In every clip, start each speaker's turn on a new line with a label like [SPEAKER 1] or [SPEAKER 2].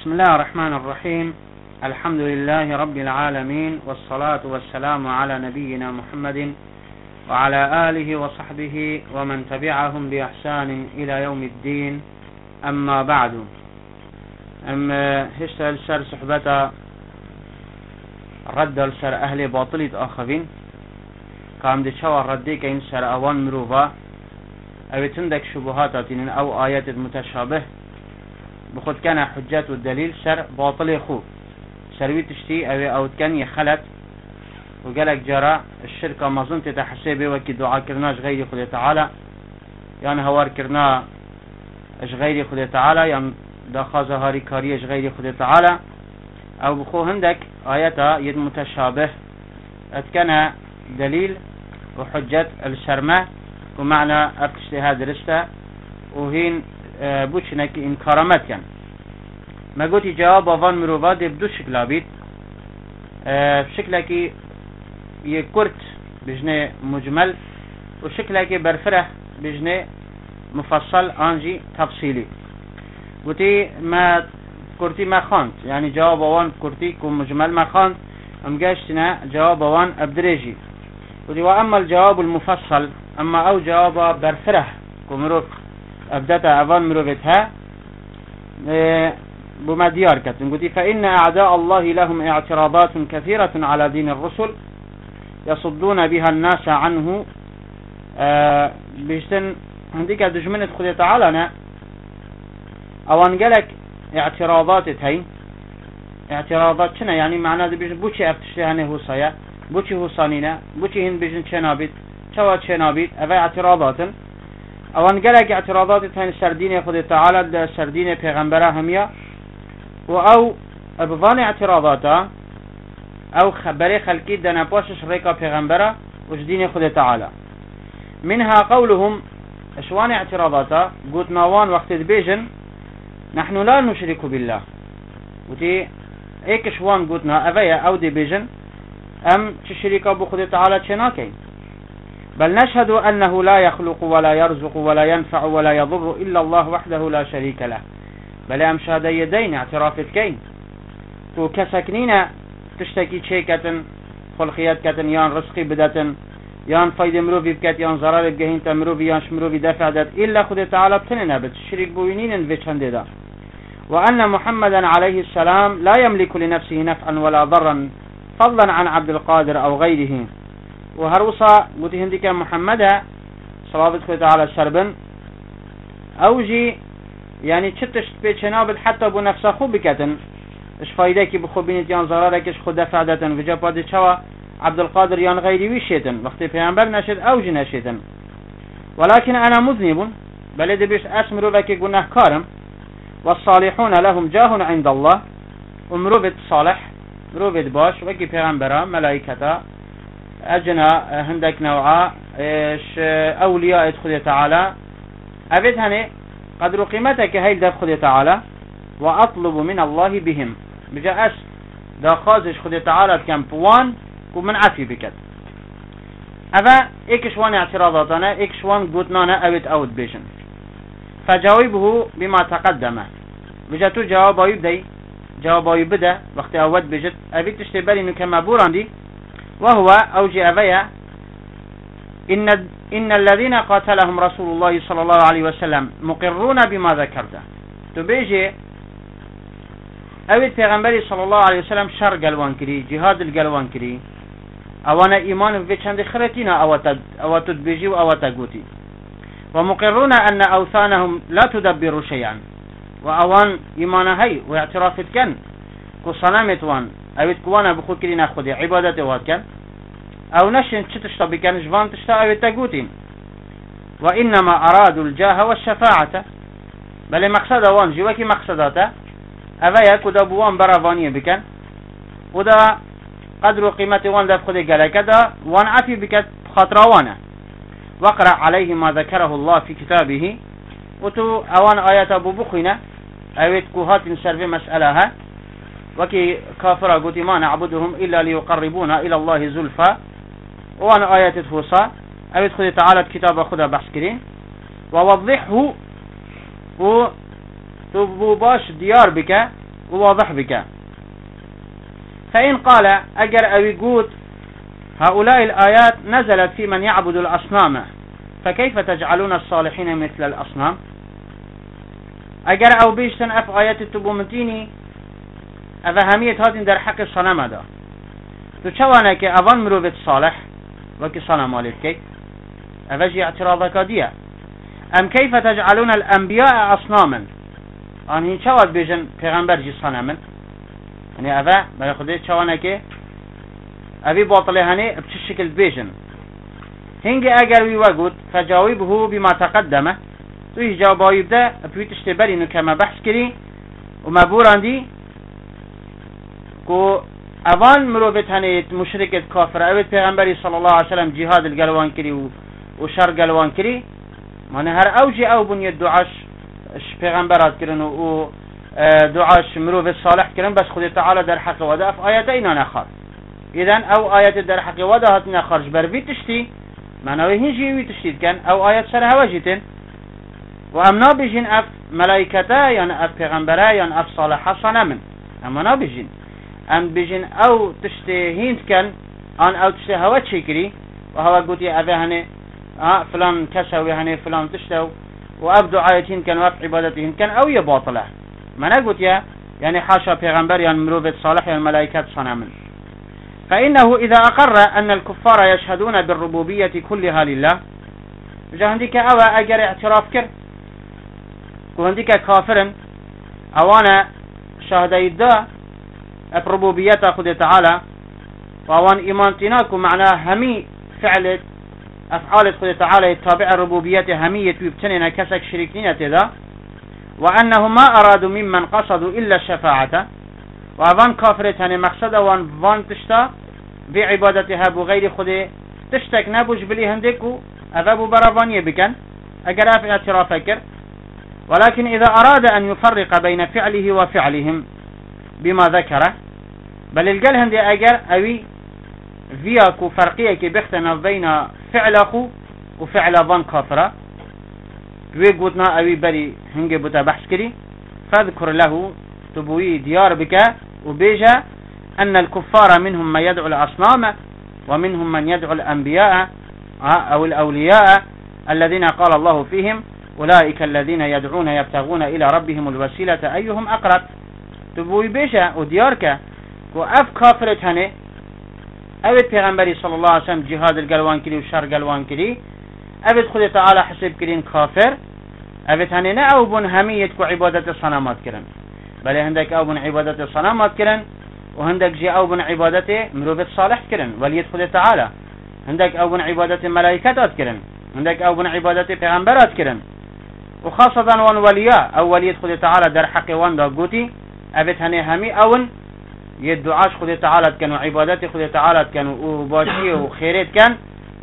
[SPEAKER 1] بسم الله الرحمن الرحيم. الحمد لله رب العالمين، والصلاة والسلام على نبينا محمد وعلى آله وصحبه ومن تبعهم بإحسان إلى يوم الدين. أما بعد، هشتل سر صحبتا رد سر أهل باطلة آخرين قام دي شوار رديك إن سر أوان مروفا أو تندك شبهات أو آيات متشابه بخد كان حجات والدليل سر باطل خو سروي تشتي أو كان يخلت وقالك جرى الشركة ما ظنت تحسبه وكي دعاء كرناش غير خد تعالى يعني هوار كرنا اش غير خد تعالى يعني داخا زهاري كاريش غير خد تعالى او بخو هندك آياتا يد متشابه اتكنا دليل وحجة الشرمة ومعنى اجتهاد رشته وهين بوشنك انكارمت كان ما قلت جواب وان مروفات بدو شكلا بيت بشكلك يكرت بجنة مجمل وشكلك برفره بجنة مفصل انجي تفصيلي قلتي ما كرتي ما خانت يعني جواب وان كرتي كم مجمل ما خانت ام قاشتنا جواب وان ابدريجي قلتي واما الجواب المفصل اما او جواب برفره كمروف ابدتا اوان مروفتها بما ديار كتن قلتي فإن أعداء الله لهم اعتراضات كثيرة على دين الرسل يصدون بها الناس عنه بيشتن عندك دجمنة خذ تعالى اوان قالك اعتراضات هاي اعتراضات شنا يعني معناه بوشي افتشتهانه هو صيا بوشي هو صانينا بوشي هن بيجن شنابيت شوات شنابيت افا اعتراضات اوان قالك اعتراضات هاي السردين خذ تعالى السردين پیغمبره هميا او ابوان اعتراضاتا او خبري خلقي دنا باشش ريكا پیغمبره وجدين خذ تعالى منها قولهم اشوان اعتراضاتا قلت ناوان وقت بيجن نحن لا نشرك بالله وتي ايك شوان قلتنا افيا او دي بيجن ام تشريك ابو خذ تعالى شناكي بل نشهد انه لا يخلق ولا يرزق ولا ينفع ولا يضر الا الله وحده لا شريك له بل ام شهد يدين اعترافت كين تو كسكنينا تشتكي شيكة خلقيات كتن يان رزقي بدتن يان فايد مروفي بكت يان ضرر بجهين تمروفي يان شمروفي دفع دات إلا خد تعالى بتننا بتشريك بوينين فيتشان دا وأن محمدا عليه السلام لا يملك لنفسه نفعا ولا ضرا فضلا عن عبد القادر أو غيره وهروصا قلت هندك محمدا صلى الله عليه وسلم أوجي يعني تشتشت بيتشنابد حتى بو نفسه خو بكتن اش فايده كي بخو بينت يان ضررك اش خود دفع داتن وجا بادي شوا عبد القادر يان غيري ويشيتن وقت پیغمبر نشد اوج نشيتن ولكن انا مذنب بل دبيش اسمرو لك گناهكارم والصالحون لهم جاه عند الله ومروفت صالح مروفت باش وكي پیغمبرا ملائكتا اجنا هندك نوعا اش اولياء خود تعالى ابد هني قدر قيمتك هاي دف خود تعالى واطلب من الله بهم بجاء دا خازش خود تعالى كان بوان ومن عفي بكت أفا إكشوان اعتراضاتنا إكشوان قوتنانا أوت بيشن فجاوبه بما تقدم بجاتو جوابه يبدأ جوابه يبدأ وقت أوت بجت أبيت تشتبالي إنه كما بوراندي وهو أوجي أفيا إن الذين قاتلهم رسول الله صلى الله عليه وسلم مقرون بما ذكرته تبيجي اوید پیغمبری صلی الله علیه وسلم شر گلوان کری جهاد الگلوان کری اوانا ایمان و چند خرتینا اواتد بیجی و اواتا گوتی و مقرون ان اوثانهم لا تدبر شیئا و اوان ایمان هی و اعترافت کن کو صنمت وان اوید کوانا بخود کری نخودی عبادت واد کن او نشن چتشتا بکن جوان تشتا اوید تا گوتین و انما ارادوا الجاه والشفاعة بل مقصد وان جواكي مقصداته اوه کدا بوان براوانیه بکن و دا قدر و قیمت وان دف خود گلکه دا وان عفی بکت خاطروانه وقرأ عليه ما ذكره الله في كتابه و تو اوان آیت ابو بخوینه اوید کوهات سرف مسئله ها وكي كافرة قلت ما نعبدهم إلا ليقربونا إلى الله زلفا وان آيات تفوصا اوید خود تعالى كتاب خدا بحث كرين ووضحه و تو باش دیار بکه وواضح بك. فإن قال أجر أو يقول هؤلاء الآيات نزلت في من يعبد الأصنام فكيف تجعلون الصالحين مثل الأصنام؟ أجر أو بيشتن أف آيات التبومتيني أفهمية هاتين در حق الصنم دا تو چوانه که اوان مروفت صالح وكي صنم والد كي أفجي اعتراضك ديا أم كيف تجعلون الأنبياء أصناما آن هين چواد بيجن پیغمبر جي صنما يعني أفا بلا خده چوانه که أبي باطله هنه بچه شكل بيجن هنگي اگر وي وقود فجاوبه بما تقدمه تو هي جوابه يبدأ بيوت اشتبالي انه كما بحث كري وما بوراندي كو اوان مروفت هنه مشركت كافر اوت پیغمبری صلى الله عليه وسلم جهاد القلوان كري وشر قلوان كري معنى هر اوجي او بني الدعاش پیغمبرات كرن و دعاش مروفت صالح كرن بس خود تعالى در حق وده اف آيات اينا نخار اذن او آيات در حق وده هاتنا خارج بر في تشتي معنى هنجي وي تشتيد كان او آيات سر هواجتن وام نابجين اف ملائكتا يعني اف پیغمبرا يعني اف صالحا صنمن اما نابجين ام بجين او تشتي هينت كان ان او تشتي هوا تشكري وهوا قوتي افا هني فلان كسوي هني فلان تشتو واب دعايتين كان واب عبادتين كان او يباطله ما نقول يعني حاشا پیغمبر يعني مروفت صالح يعني ملائكات صنمن فإنه إذا أقر أن الكفار يشهدون بالربوبية كلها لله جهندك أو أجر اعتراف كر وهندك كافر أوانا شهدي الدا بربوبية خد تعالى وأوان إيمانتناكم معناه همي فعل أفعال خد تعالى يتابع الربوبية همية ويبتننا كسك شريكين تذا وأنهم ما أرادوا ممن قصدوا إلا الشفاعة وأوان كافرتان مقصد وان تشتا بعبادتها بغير خده تشتك نبوش بلي هندكو أذابو برافانية بكن أقراف اعتراف فكر ولكن إذا أراد أن يفرق بين فعله وفعلهم بما ذكره بل القل هندي أقر أوي فياكو فرقية بيختنا بين فعله وفعل ظن كافرة ويقودنا أوي بري هنجي بتا بحث كري فاذكر له تبوي ديار بك وبيجا أن الكفار منهم من يدعو الأصنام ومنهم من يدعو الأنبياء أو الأولياء الذين قال الله فيهم أولئك الذين يدعون يبتغون إلى ربهم الوسيلة أيهم أقرب تبوي بيجا وديارك وأف كافرت هني أبد پیغمبري صلى الله عليه وسلم جهاد القلوان كلي وشر قلوان كلي أبد خد تعالى حسب كلين كافر أبد هني نأو بن همية عبادة الصنامات كرن بل هندك أو بن عبادة الصنامات كرن وهندك جي أو بن عبادة مروفة صالح كرن وليد خد تعالى هندك أو بن عبادة ملائكات كرن هندك أو بن عبادة پیغمبرات كرن وخاصة وان ولياء أو وليد خد تعالى در حق وان دا قوتي أبد هني همي أون يدعاش خد تعالى كان وعبادات خد تعالى كان وباشي وخيرات كان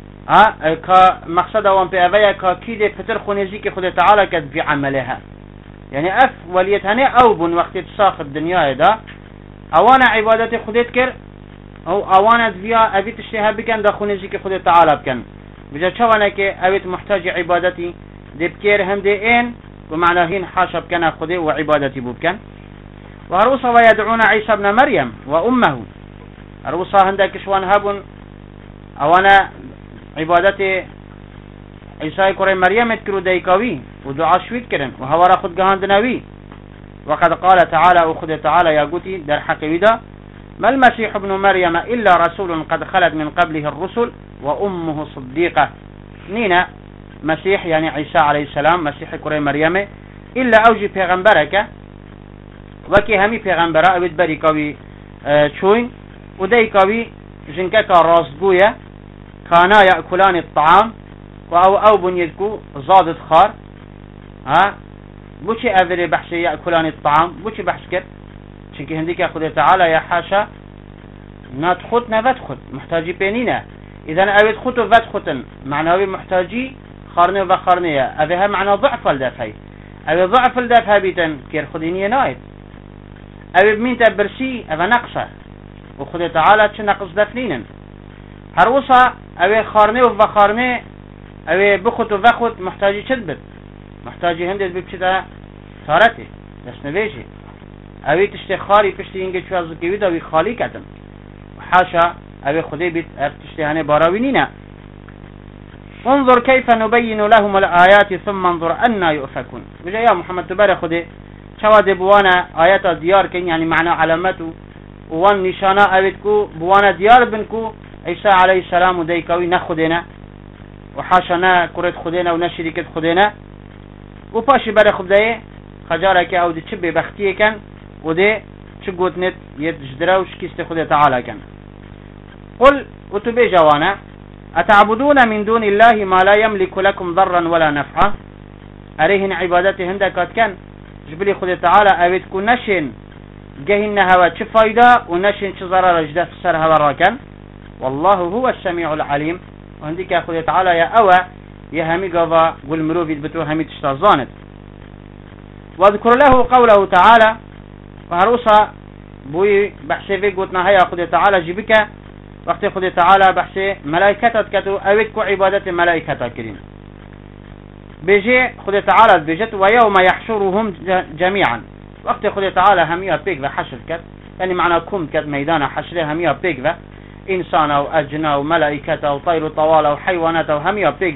[SPEAKER 1] كمقصد وان بأفيا كاكيد فتر خونيزي خد تعالى كد في عملها يعني اف وليت هني او بن وقت تساخ الدنيا دا اوانا عبادتي خدت كر او اوانا فيها ابي تشتها بكن دا خونيزي خد تعالى بكن بجا چوانا كي ابيت محتاج عبادتي دي بكير هم دي ان ومعنى هين حاشا بكن خده وعبادتي بكن وهروسا ويدعون عيسى ابن مريم وامه هروسا هندك شوان هبن اوانا عبادتي عيسى كوري مريم تكرو ديكاوي ودعاء شويت كرن وهو راخد جهاندناوي وقد قال تعالى أخذ تعالى يا قوتي در حقيدا ما المسيح ابن مريم إلا رسول قد خلت من قبله الرسل وأمه صديقة نينا مسيح يعني عيسى عليه السلام مسيح كوري مريم إلا أوجي پیغمبرك وكي همي پیغمبرا أبد بريكاوي شوين وديكاوي جنكك راسقوية كانا يأكلان الطعام أو بنيدكو زادت خار بوشي أفري بحثي يأكلان الطعام بوشي بحث كر شنكي هنديك يأخذ تعالى يا حاشا ناتخط نفتخط محتاجي بينينا إذن أبد خطو فتخطن معناوي محتاجي خارني وخارنية أبها معنى ضعف الدفعي أبي ضعف الدفع بيتن كير خديني نايد أبي بمين تبرسي أبا نقصة وخذ تعالى تنقص دفنين هروسا أبي خارني وخارني أبي بخط وفخط محتاجي تدبت محتاجي هندس ببشتا صارتي بس نبيشي اوی تشتی خاری پشتی اینگه چو از کیوی دوی خالی کتن حاشا اوی خودی بیت تشتی هنه باراوی نینا. انظر كيف نبين لهم الآيات ثم انظر أنا يؤفكون. بجا يا محمد تبارك خدي شواد بوانا آيات ديار كن يعني معنى علامته وان نشانا أبدكو بوانا ديار بنكو عيسى عليه السلام وديكوي نخدنا وحاشنا كرة خدنا ونشركة خدنا وباشي بره خدايه خجارك أو دي تشبه بختيه كان ودي تشقوت نت يتجدراوش كيست خدي تعالى كان. قل وتبي جوانا أتعبدون من دون الله ما لا يملك لكم ضرا ولا نفعا. أريهن عبادته هندك كان جبلي خدي تعالى أبدكو نشن جهن هوا فايدة ونشن ضرر جدا في السر هوا راكن. والله هو السميع العليم. وهندك يا خدي تعالى يا أوا يا همي قضا والمروفيد بتو همي تشتازانت. واذكر له قوله تعالى وهروسا بوي بحسي في قوتنا هيا خدي تعالى جيبك وقت خدي تعالى بحسي ملائكتك كتو أويدكو عبادة ملائكتك كريم بيجي خدي تعالى بيجت ويوم يحشرهم جميعا وقت خدي تعالى هميها بيك حشر كت يعني معنى كم كت ميدان حشره هميها بيك إنسان أو أجن أو ملائكة أو طير طوال أو حيوانات أو هميها بيك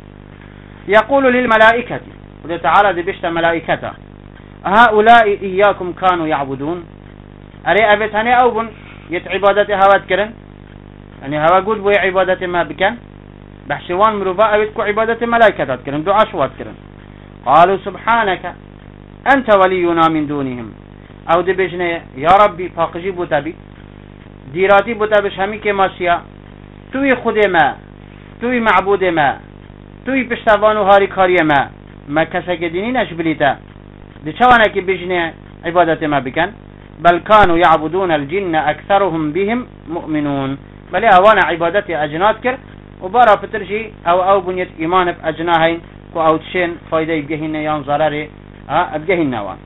[SPEAKER 1] يقول للملائكة خدي تعالى دي بيشت ملائكته هؤلاء إياكم كانوا يعبدون. أري أبت هني أوبن يتعبادة هوات كرن يعني هوا قد بوي عبادة ما بكن بحشوان مروفا أبتكو عبادة ملائكة كرن دعا شوات كرن. قالوا سبحانك أنت ولينا من دونهم أو دي بجنة يا ربي فاقجي بوتابي ديراتي بوتابش همي كماسيا توي خود ما توي معبود ما توي بشتوانو هاري كاري ما كسك ديني نشبليتا دي چوانا كي بجنة عبادة ما بكن بل كانوا يعبدون الجن أكثرهم بهم مؤمنون. بل أوانا عبادتي أجنات كر وبارا فترجي أو بنيت إيمان بأجناهين كو أو تشين فايدة يبقهن يان ضراري أبقهن نوان.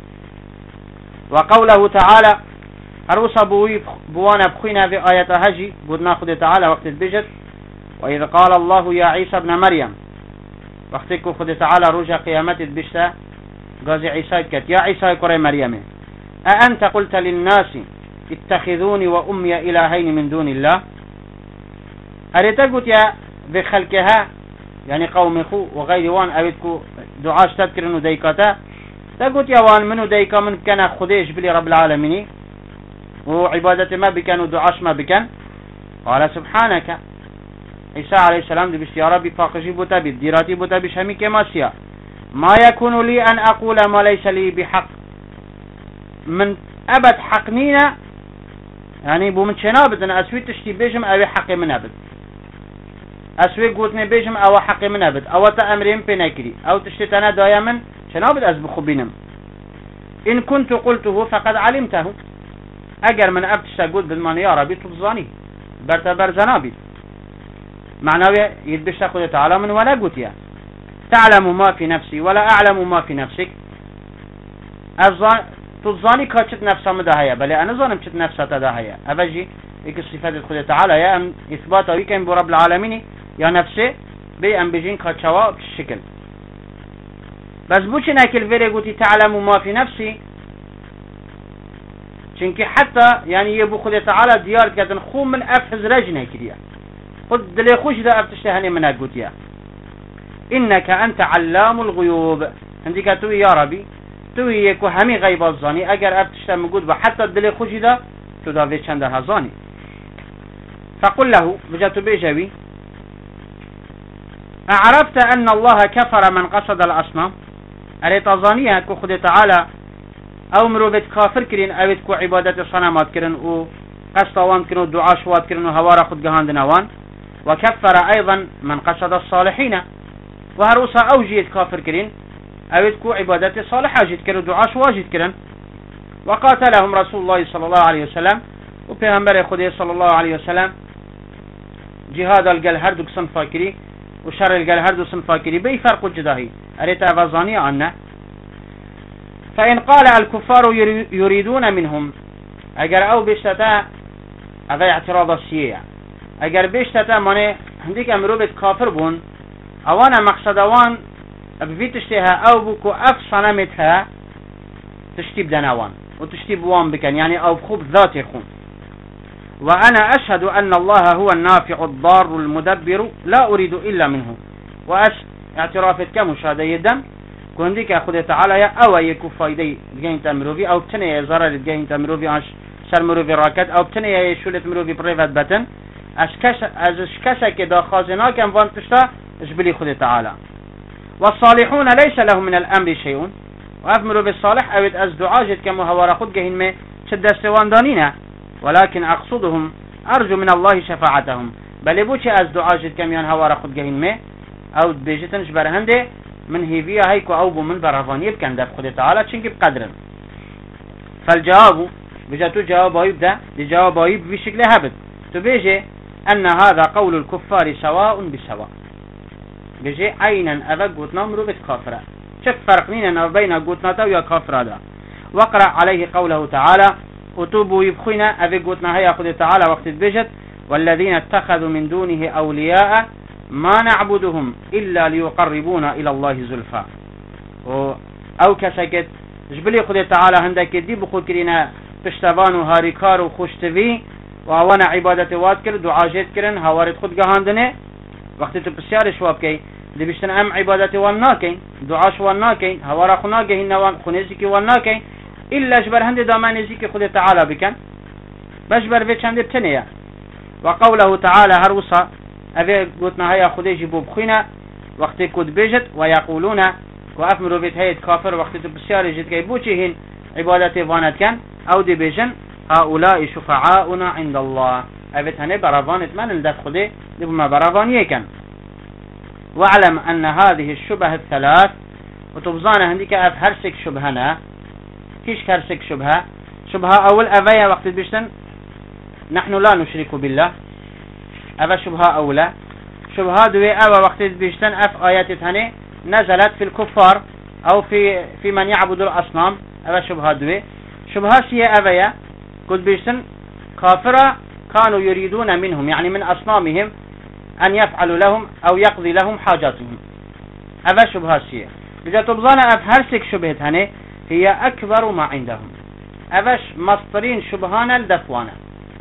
[SPEAKER 1] وقوله تعالى أروسا بوانا بخينا في آية هجي بدنا خد تعالى وقت البجت وإذ قال الله يا عيسى ابن مريم وقتكو خد تعالى رجع قيامت البشتة قازي عيسى كت يا عيسى كري مريم أأنت قلت للناس اتخذوني وأمي إلهين من دون الله. أريتقوت يا بخلقها يعني قوم خو وغير وان أريدكو دعاش تذكرنو ديكاتا تقوت يا وان منو ديكا من كان خديش بلي رب العالمين وعبادة ما بكان ودعاش ما بكان. قال سبحانك عيسى عليه السلام دي بشتي يا ربي فاقجي بوتابي ديراتي بوتابي شامي كماسيا ما يكون لي أن أقول ما ليس لي بحق من أبد حقنينا يعني بو من شنابد أنا أسوي تشتي بيجم أو حقي من أبد أسوي قوتني بيجم أو حقي من أبد أو تأمرين بنكري أو تشتي أنا دايما شنابد أسبخ بينم إن كنت قلته فقد علمته. أجر من أبد تشتاقود بالمان يا ربي تبزاني برتبر زنابي معناه يدبش تأخذ تعالى من ولا قوتيا تعلم ما في نفسي ولا أعلم ما في نفسك. تظاني كاتشت نفسها مدهية بل أنا ظانم شت نفسها تدهية أبجي إيك الصفات الخدي تعالى يا أم إثبات ويكين برب العالمين يا نفسي بي أم بجين كاتشوا بالشكل بس بوش ناكل فيري قوتي تعلم ما في نفسي چونكي حتى يعني يبو خدي تعالى ديار كاتن خو من أفهز رجنه كريا خد دلي خوش دا أبتشتهني من قوتيا إنك أنت علام الغيوب. عندك توي يا ربي توي يكو همي غيب الظاني أجر أبتشته موجود وحتى الدلي خوشي دا تدافع چند هزاني. فقل له بجاتو بيجوي أعرفت أن الله كفر من قصد الأصنام. أريت ظانيها كو خد تعالى أو مروبت كافر كرين أويت كو عبادة صنمات كرين و قصوان كرين و دعاء شوات كرين و هوارا خد جهاند نوان. وكفر أيضا من قصد الصالحين وهروسا أوجيت كافر كرين أويت كو عبادة صالحة جيت كرين و دعاء شوات جيت كرين. وقاتلهم رسول الله صلى الله عليه وسلم وبيغمبر خدي صلى الله عليه وسلم جهاد الجل هردو صنفا كري وشر الجل هردو صنفا كري بي فرق جداهي أريت أفضاني عنه. فإن قال الكفار يريدون منهم أجر أو بيشتتا هذا اعتراض السيئة أجر بيشتتا مني هنديك أمروبة كافر بون أوانا مقصد أوان بفيتشتها أو بكو أف صنمتها تشتي بدناوان وتشتي بوان بكن يعني أو بخوب ذاتي خون. وأنا أشهد أن الله هو النافع الضار المدبر لا أريد إلا منه. اعترافت كمشاهدة يدن كونديك أخذ تعالى أو يكو فايدة تجين تمروفي أو تنيا زرار تجين تمروفي عش شر مروفي راكت أو تنيا شولت مروفي بريفت بتن أشكش كده خازنا كم فانتشتا إجبلي خذ تعالى. والصالحون ليس لهم من الأمر شيء وأفمروا بالصالح أو أزدعاجت كما هو رخد جهن ما شد استوان دانينا ولكن أقصدهم أرجو من الله شفاعتهم بل بوش أزدعاجت كم ين هو رخد جهن ما أو بيجتنش برهنده من هيفيا هيكو أو من برهفان يبكن دف خد تعالى چنك بقدر. فالجواب بجاتو جواب يبدأ لجواب يب بشكل هبد تبيجي أن هذا قول الكفار سواء بسواء بيجي عينا أذا قوتنا مروبة كافرة شف فرق لنا بين قوتنا ويا كافرة دا. وقرأ عليه قوله تعالى أتوبوا يبخينا أذا قوتنا هيا خد تعالى وقت بيجت والذين اتخذوا من دونه أولياء ما نعبدهم إلا ليقربونا إلى الله زلفا. أو كسكت جبلي خد تعالى عندك دي بخود كرينا تشتبان وهاريكار وخشتفي ووانا عبادة واد كر دعاجت كرن هوارد خود جهاندنه وقت تبسيار شواب كي دي بيشتن ام عبادة والناكين دعاش والناكين هوارا خناكين نوان خنزيكي والناكين إلا جبر هند دامانيزيكي خود تعالى بكن بجبر بيت شند بتنيا. وقوله تعالى هروسا أبي قلتنا هيا خودي جيبو بخينا وقت كود بيجت ويقولون وأفمروا بيت هيد كافر وقت تبسيار جد كي بوشيهن عبادة وانت كان أو دي بيجن هؤلاء شفعاؤنا عند الله أبت هني برافانت من الدف خدي لبما برافانيه كان. واعلم أن هذه الشبه الثلاث وتبزانا هنديك أف هرسك شبهنا كيش هرسك شبهة أول أبايا وقت بيشتن نحن لا نشرك بالله أبا شبهة أولى. شبهة دوي أبا وقت بيشتن أف آيات هني نزلت في الكفار أو في من يعبد الأصنام أبا شبهة دوي. شبهة سيئة أبايا قد بيشتن كافرة كانوا يريدون منهم يعني من أصنامهم أن يفعلوا لهم أو يقضي لهم حاجاتهم أبا شبهة سيئة. إذا تبظانا أفهرسك شبهة هني هي أكبر ما عندهم أباش مصدرين شبهانا الدفوانا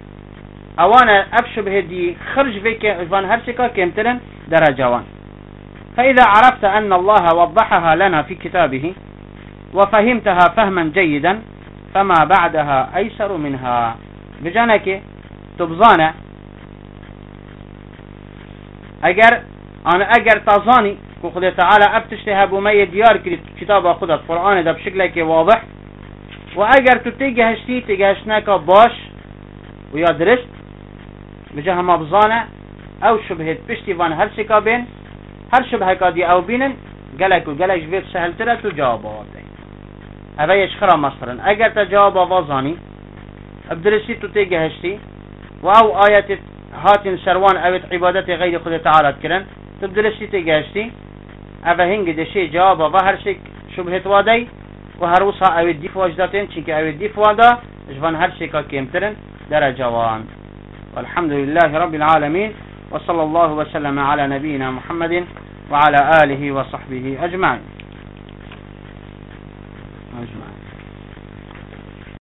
[SPEAKER 1] أوانا أف شبهة دي خرج فيك فان هرسكا كمتلن درجوان. فإذا عرفت أن الله وضحها لنا في كتابه وفهمتها فهما جيدا فما بعدها أيسر منها. بجانك تبظانا أجر تظاني وخذ تعالى أبتشتها بمية ديار كتاب أخذ القرآن ده بشكلك واضح وأجر تتجهشتي تجهشناك باش ويا درست بجاه مبظانا أو شبهت بشتي فان هر شكا بين هر شبه كادي أو بينن قالك وقالك جبت سهل ترى تجاوباتي هذا يشخر مصرا أجر تجاوب وظاني أبدرسي تتجهشتي وأو آية هاتن سروان أوت عبادة غير خد تعالى كرن تبدلشتي تجهشتي أبا هنج دشي جواب وظهر شك شبهت وادي وهروسها أوت ديف واجداتين شك أوت ديف وادا جفان هر شكا كيمترن درجوان. والحمد لله رب العالمين وصلى الله وسلم على نبينا محمد وعلى آله وصحبه أجمعين.